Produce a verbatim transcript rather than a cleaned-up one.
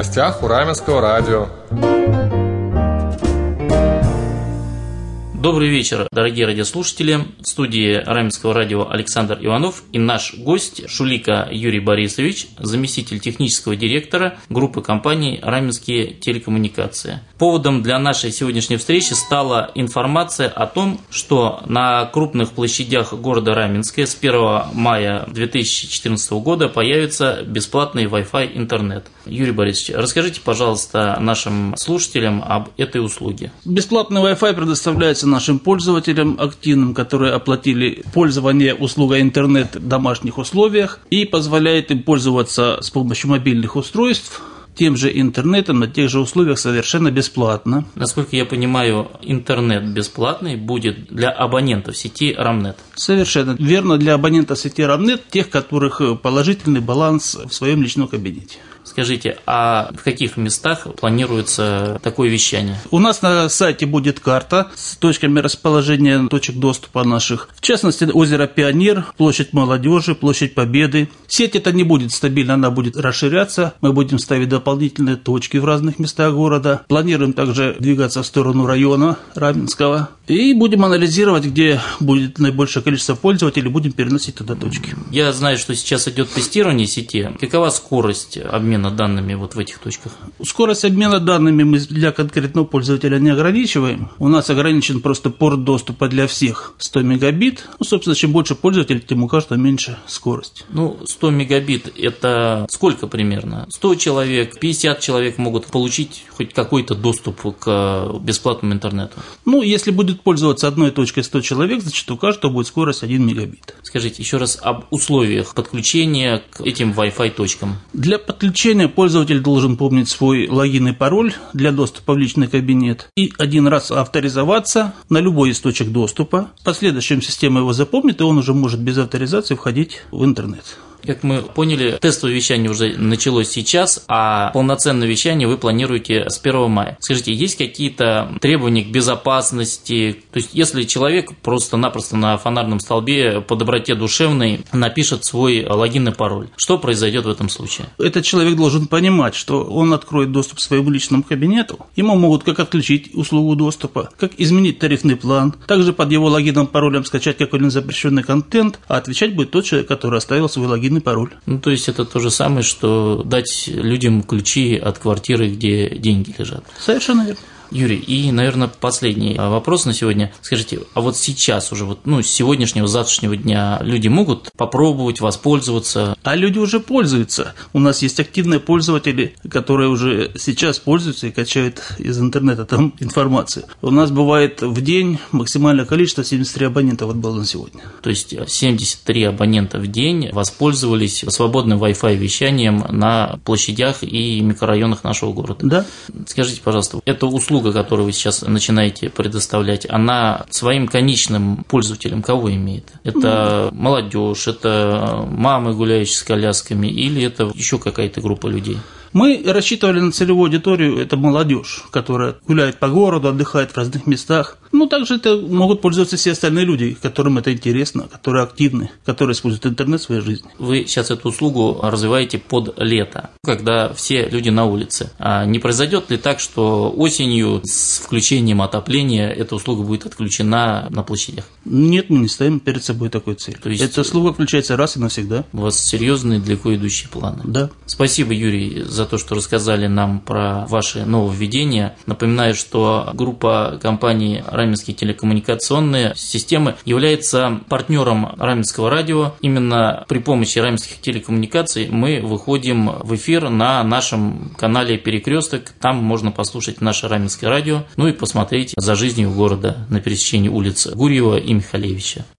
гостях у Раменского радио. Добрый вечер, дорогие радиослушатели. В студии Раменского радио Александр Иванов и наш гость Шулика Юрий Борисович, заместитель технического директора группы компаний «Раменские телекоммуникации». Поводом для нашей сегодняшней встречи стала информация о том, что на крупных площадях города Раменска с первого мая две тысячи четырнадцатого года появится бесплатный Wi-Fi интернет. Юрий Борисович, расскажите, пожалуйста, нашим слушателям об этой услуге. Бесплатный Wi-Fi предоставляется нашим пользователям активным, которые оплатили пользование услугой интернет в домашних условиях и позволяет им пользоваться с помощью мобильных устройств тем же интернетом на тех же условиях совершенно бесплатно. Насколько я понимаю, интернет бесплатный будет для абонентов сети Рамнет. Совершенно верно, для абонентов сети Рамнет, тех, которых положительный баланс в своем личном кабинете. Скажите, а в каких местах планируется такое вещание? У нас на сайте будет карта с точками расположения точек доступа наших. В частности, озеро Пионер, площадь Молодежи, площадь Победы. Сеть эта не будет стабильна, она будет расширяться. Мы будем ставить дополнительные точки в разных местах города. Планируем также двигаться в сторону района Раменского. И будем анализировать, где будет наибольшее количество пользователей, будем переносить туда точки. Я знаю, что сейчас идет тестирование сети. Какова скорость обмена данными вот в этих точках? Скорость обмена данными мы для конкретного пользователя не ограничиваем. У нас ограничен просто порт доступа для всех сто мегабит. Ну, собственно, чем больше пользователей, тем у каждого меньше скорость. Ну, сто мегабит – это сколько примерно? сто человек, пятьдесят человек могут получить хоть какой-то доступ к бесплатному интернету? Ну, если будет пользоваться одной точкой сто человек, значит, у каждого будет скорость один мегабит. Скажите еще раз об условиях подключения к этим Wi-Fi точкам. Для подключения пользователь должен помнить свой логин и пароль для доступа в личный кабинет и один раз авторизоваться на любой из точек доступа. В последующем система его запомнит, и он уже может без авторизации входить в интернет. Как мы поняли, тестовое вещание уже началось сейчас, а полноценное вещание вы планируете с первого мая. Скажите, есть какие-то требования к безопасности? То есть, если человек просто-напросто на фонарном столбе по доброте душевной напишет свой логин и пароль, что произойдет в этом случае? Этот человек должен понимать, что он откроет доступ к своему личному кабинету. Ему могут как отключить услугу доступа, как изменить тарифный план, также под его логином, паролем скачать какой-нибудь запрещенный контент, а отвечать будет тот человек, который оставил свой логин и пароль. Ну, то есть это то же самое, что дать людям ключи от квартиры, где деньги лежат. Совершенно верно. Юрий, и, наверное, последний вопрос на сегодня. Скажите, а вот сейчас уже, вот, ну, с сегодняшнего, завтрашнего дня люди могут попробовать воспользоваться? А люди уже пользуются. У нас есть активные пользователи, которые уже сейчас пользуются и качают из интернета там информацию. У нас бывает в день максимальное количество семьдесят три абонента вот было на сегодня. То есть семьдесят три абонента в день воспользовались свободным Wi-Fi вещанием на площадях и микрорайонах нашего города? Да. Скажите, пожалуйста, эта услуга, которую вы сейчас начинаете предоставлять, она своим конечным пользователям кого имеет? Это mm. молодежь, это мамы, гуляющие с колясками, или это еще какая-то группа людей? Мы рассчитывали на целевую аудиторию, это молодежь, которая гуляет по городу, отдыхает в разных местах. Ну, также это могут пользоваться все остальные люди, которым это интересно, которые активны, которые используют интернет в своей жизни. Вы сейчас эту услугу развиваете под лето, когда все люди на улице. А не произойдет ли так, что осенью с включением отопления эта услуга будет отключена на площадях? Нет, мы не ставим перед собой такой цель. То есть эта услуга включается раз и навсегда. У вас серьезные далеко идущие планы. Да. Спасибо, Юрий, за то, что рассказали нам про ваши нововведения. Напоминаю, что группа компаний «Раменские телекоммуникационные системы» является партнером Раменского радио. Именно при помощи раменских телекоммуникаций мы выходим в эфир на нашем канале «Перекресток». Там можно послушать наше Раменское радио, ну и посмотреть за жизнью города на пересечении улиц Гурьева и Михалевича.